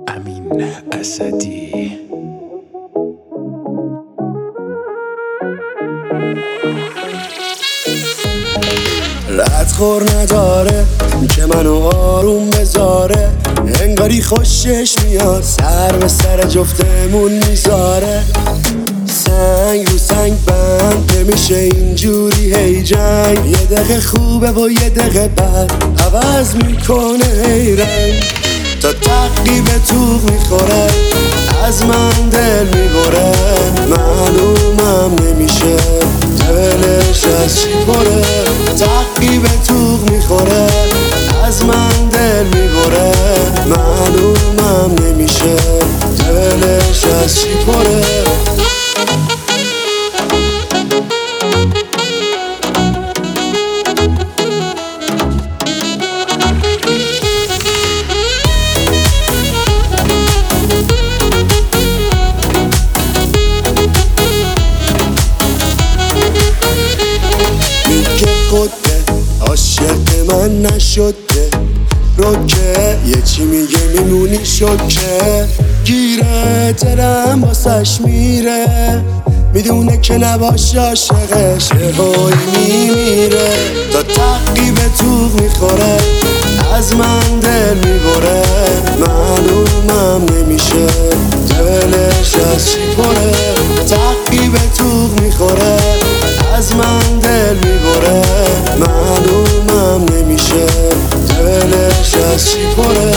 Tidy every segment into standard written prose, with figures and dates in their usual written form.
امین اسدی. ردخور نداره که منو آروم بذاره، انگاری خوشش میاد سر به سر جفتمون میذاره. سنگ رو سنگ بند نمیشه اینجوری هی جنگ، یه دقیقه خوبه و یه دقیقه بعد عوض میکنه هی رنگ. تا تقی به توق میخوره از من دل میبره، معلومم نمیشه دلش از چی پره. تقی به توق میخوره از من دل میبره، معلومم نمیشه دلش از چی پره. عاشق من نشده روکه، یه چی میگه میمونی شکه. گیره دلم واسش میره، میدونه که نباشه عاشقش هوی میمیره. تا تقی به توق میخوره از من دل میبره، معلومم نمیشه دلش از چی پره. تقی به توق میخوره از من دل میبره، معلومم نمیشه دلش از چی پره.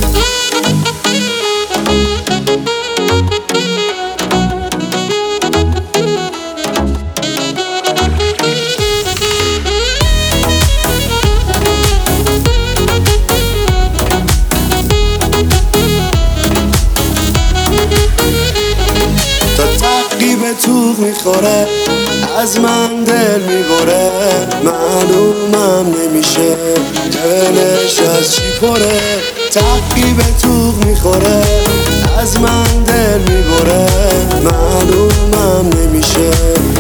به توق میخوره از من دل میبره، معلومم نمیشه دلش از چی پره. تقی به توق میخوره از من دل میبره، معلومم نمیشه